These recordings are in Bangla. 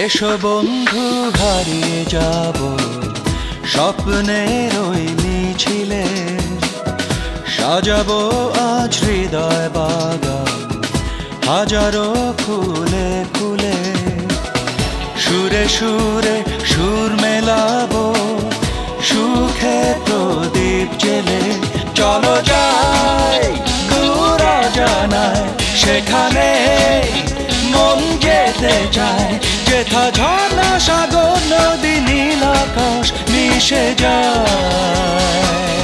এসো বন্ধু হারিয়ে যাব স্বপ্নের ওই মিছিলে, সাজাবো আজ হৃদয় বাগান হাজারো ফুলে ফুলে। সুরে সুরে সুর মেলাবো, সুখে প্রদীপ জেলে। চলো যাই দূর অজানায়, সেখানে মন যেতে চায়, যেথা ঝর্ণা সাগর নদী নীল আকাশ মিশে যায়।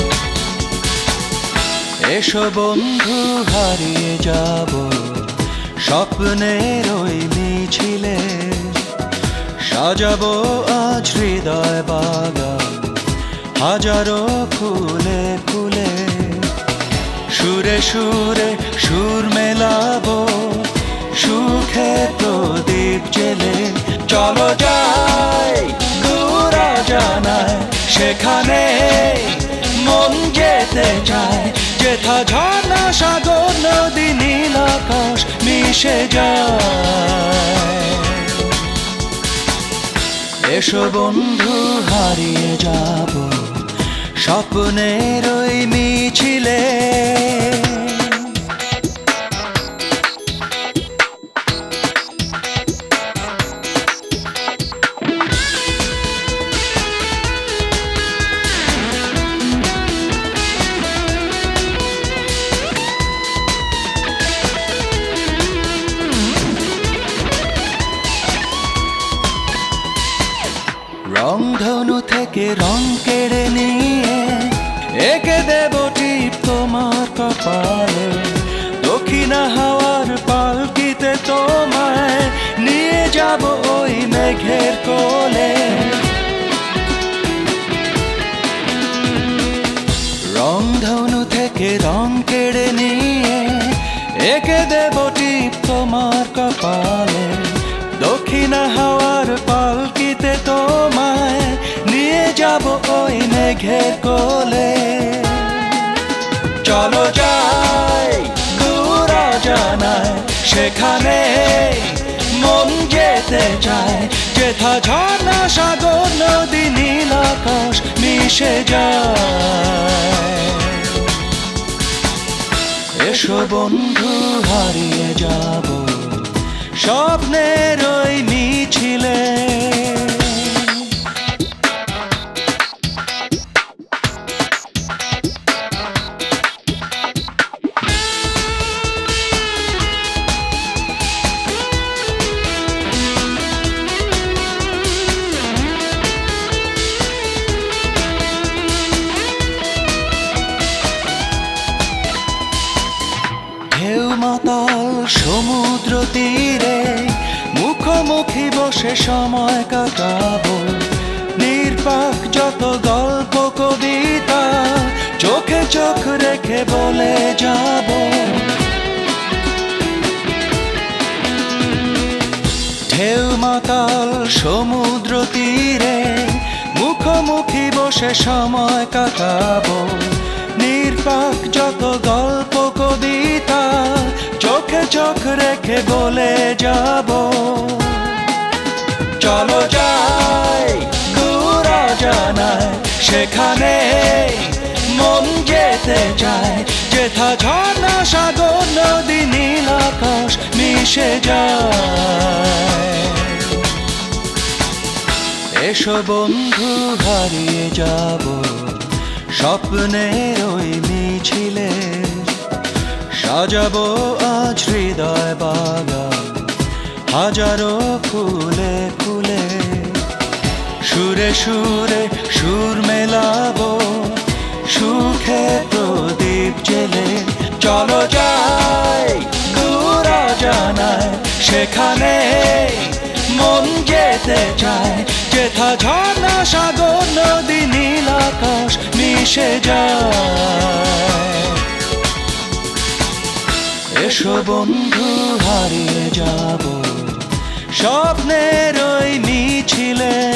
এসো বন্ধু হারিয়ে যাব স্বপ্নের ওই মিছিলে, সাজাবো আজ হৃদয় বাগান হাজারো ফুলে ফুলে। সুরে সুরে সুর মেলাবো, সুখে প্রদীপ জেলে। চলো যাই দূর অজানায়, সেখানে মন যেতে চায়, যেথা ঝর্ণা সাগর নদী নীল আকাশ মিশে যায়। এসো বন্ধু হারিয়ে যাব স্বপ্নের ওই মিছিলে। রংধনু থেকে রং কেড়ে নিয়ে এঁকে দেব টিপ তোমার কপালে। দক্ষিণা হাওয়ার পালকিতে তোমায় নিয়ে যাব ওই মেঘের কোলে। রংধনু থেকে রং কেড়ে নিয়ে এঁকে দেব টিপ তোমার কপালে। দক্ষিণা হাওয়ার পালকিতে তোমায় নিয়ে যাব ওই মেঘের কোলে। চলো যাই দূর অজানায়, সেখানে মন যেতে চায়, যেথা ঝর্ণা সাগর নদী নীল আকাশ মিশে যায়। এসো বন্ধু হারিয়ে যাব স্বপ্নের ওই মিছিলে। ঢেউ মাতাল সমুদ্র তীরে মুখোমুখি বসে সময় কাটাবো। নির্বাক যত গল্প কবিতা চোখে চোখ রেখে বলে যাব। ঢেউ মাতাল সমুদ্র তীরে মুখোমুখি বসে সময় কাটাবো। নির্বাক যত গল্প কবিতা চোখে চোখ রেখে বলে যাব। চলো যাই দূর অজানায়, সেখানে মন যেতে চায়, যেথা ঝর্ণা সাগর নদী নীল আকাশ মিশে যায়। এসো বন্ধু হারিয়ে যাব স্বপ্নের ওই মিছিলে, সাজাবো আজ হৃদয় বাগান হাজারো ফুলে ফুলে। সুরে সুরে সুর মেলাবো, সুখে প্রদীপ জেলে। চলো যাই দূর অজানায়, সেখানে মন যেতে চায়, যেথা ঝর্ণা সাগর নদী নীল আকাশ মিশে যায়। এসো বন্ধু হারিয়ে যাব স্বপ্নের ওই মিছিলে।